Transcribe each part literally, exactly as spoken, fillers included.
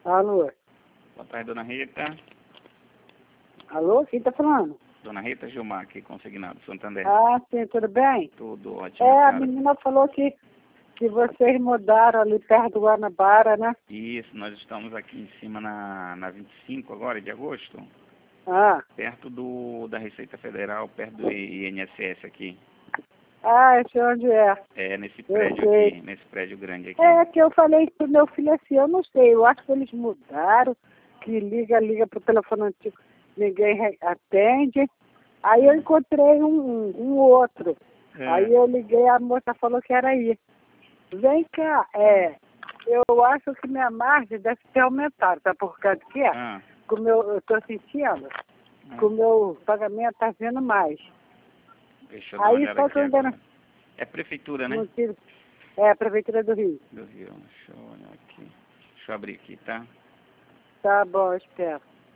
Alô? Boa tarde, dona Rita. Alô? Quem tá falando? Dona Rita Gilmar, aqui, consignado, Santander. Ah, sim, tudo bem? Tudo ótimo, É, a senhora. menina falou que, que vocês mudaram ali perto do Guanabara, né? Isso, nós estamos aqui em cima na, na vinte e cinco agora, de agosto, Ah, perto do, da Receita Federal, perto do I N S S aqui. ah, esse onde é? É, nesse Eu prédio sei. aqui, nesse prédio grande aqui. É que eu falei pro meu filho assim, eu não sei, eu acho que eles mudaram, que liga, liga pro telefone antigo, ninguém re- atende. Aí eu encontrei um, um, um outro. É. Aí eu liguei, a moça falou que era aí. Vem cá, é, eu acho que minha margem deve ter aumentado, tá por causa do quê? Ah, Com o meu, eu tô sentindo que o meu pagamento tá vindo mais. deixa eu dar uma Aí olhada só aqui que eu ainda não, agora. É prefeitura, né? não tive. É, a Prefeitura do Rio. Do Rio. Deixa eu olhar aqui. Deixa eu abrir aqui, tá? Tá bom, espero.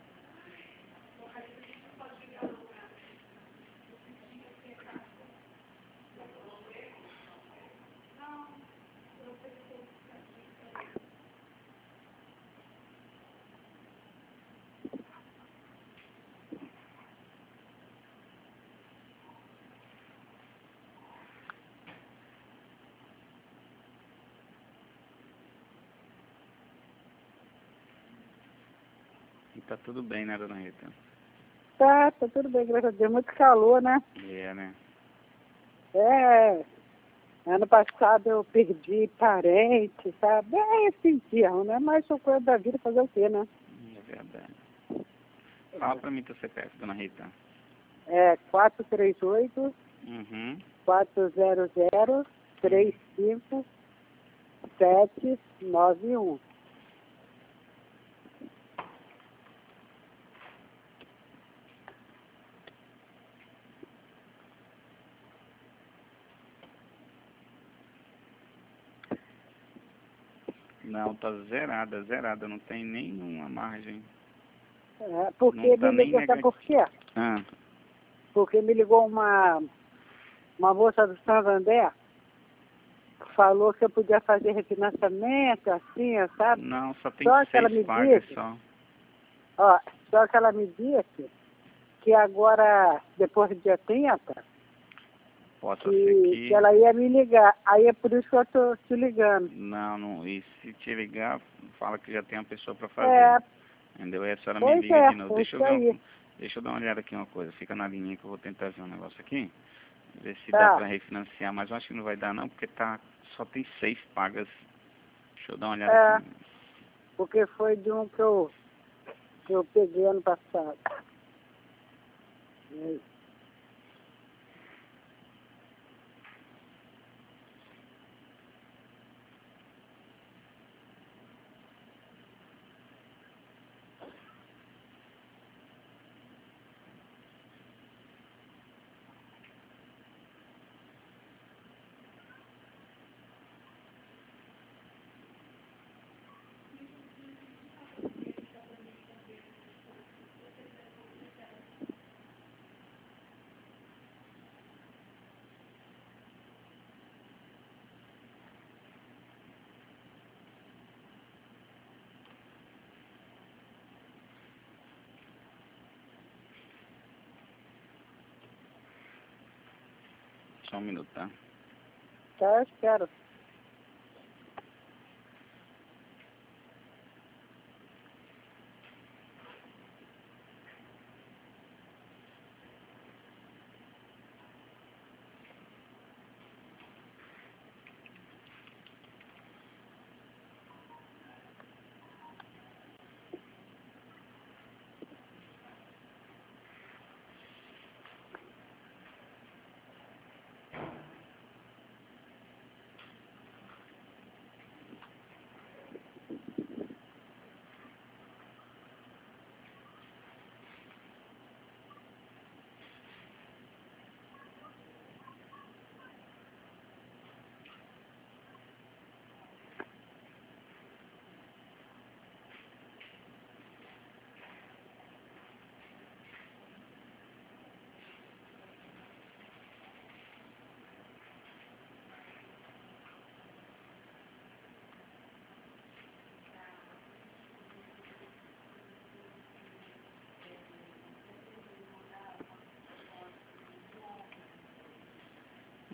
E tá tudo bem, né, dona Rita? Tá, tá tudo bem, graças a Deus. Muito calor, né? É, né? É, ano passado eu perdi parente, sabe? É esse enterro, né? Mas sou coisa da vida, fazer o quê, né? É verdade. Fala pra mim teu C P F, dona Rita. É quatro três oito, Uhum. quatro zero zero, três cinco sete nove um. Não, tá zerada, zerada, não tem nenhuma margem. É, porque Não tá me nem ligou, sabe negativo. por quê? Ah, Porque me ligou uma, uma moça do Santander, falou que eu podia fazer refinanciamento, assim, sabe? não, só tem Só que ela seis me pagas disse, só. ó, só que ela me disse que agora, depois do dia trinta, Possa ser que, que... que ela ia me ligar. Aí é por isso que eu tô te ligando. Não, não, e se te ligar, fala que já tem uma pessoa pra É, fazer. Entendeu? Aí a senhora me pois liga é, de novo. é Deixa eu isso ver aí. uma, deixa eu dar uma olhada aqui uma coisa. Fica na linha que eu vou tentar ver um negócio aqui. Ver se dá Tá, pra refinanciar, mas eu acho que não vai dar não, porque tá, só tem seis pagas. Deixa eu dar uma olhada é, aqui. porque foi de um que eu, que eu peguei ano passado. É, Só um minuto, tá? tá, eu espero.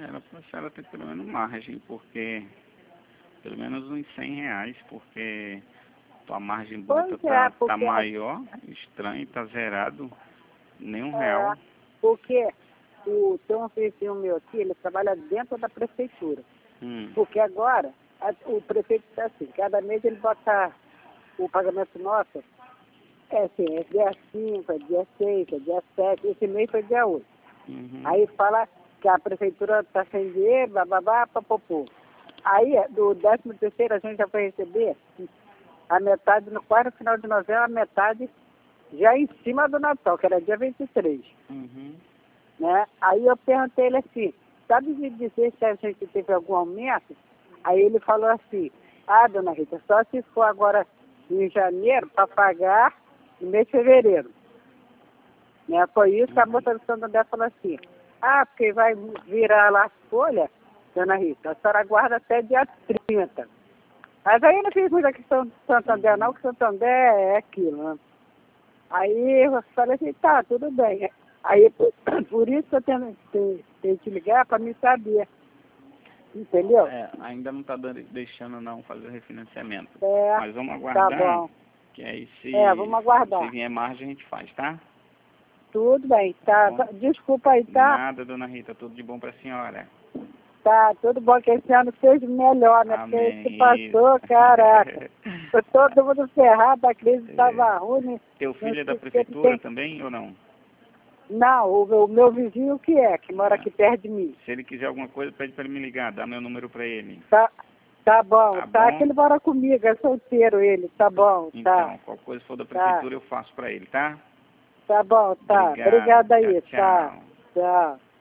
Era pra senhora ter pelo menos margem, porque pelo menos uns cem reais, porque tua margem bruta Pois tá, é, tá porque... maior, estranho, tá zerado, nem um É, real. porque o, tem um vizinho meu aqui, ele trabalha dentro da prefeitura. Hum. Porque agora, a, o prefeito está assim, cada mês ele bota o pagamento nosso, é assim, é dia cinco, é dia seis, é dia sete, esse mês foi dia oito. Uhum. Aí fala que a prefeitura está sem dinheiro, bababá, papopô. Aí, do décimo terceiro, a gente já vai receber a metade, no quase no final de novembro, a metade já em cima do Natal, que era dia vinte e três. Uhum. Né? Aí eu perguntei ele assim, sabe me dizer se a gente teve algum aumento? Aí ele falou assim, ah, dona Rita, só se for agora em janeiro para pagar no mês de fevereiro. Né? Foi isso que a moça do Santander falou assim, ah, porque vai virar lá as folhas, dona Rita, a senhora guarda até dia trinta. Mas aí eu não fiz muita questão do Santander não, que o Santander é aquilo, né? Aí eu falei assim, tá, tudo bem. Aí por, por isso que eu tenho, tenho, tenho que te ligar para me saber. Entendeu? É, ainda não tá dando, deixando não fazer o refinanciamento. É, Mas vamos tá aguardar, bom. que aí se, É, vamos aguardar. se vier margem a gente faz, tá? Tudo bem, tá. Bom. Desculpa aí, tá? Nada, dona Rita, tudo de bom pra senhora. Tá, tudo bom que esse ano fez melhor, né? Porque Amém. esse passou, caraca. Foi todo mundo ferrado, a crise estava ruim. Né? Teu filho é da Não sei o que prefeitura tem. também ou não? Não, o, o meu vizinho que é, que mora Ah. aqui perto de mim. Se ele quiser alguma coisa, pede pra ele me ligar, dá meu número pra ele. Tá, tá bom, Tá tá. bom? Que ele mora comigo, é solteiro ele, tá bom, tá. Então, qualquer coisa for da Tá. prefeitura eu faço pra ele, tá? Tá bom, tá. Obrigado. Obrigada Tchau, aí, tá. tchau. Tchau.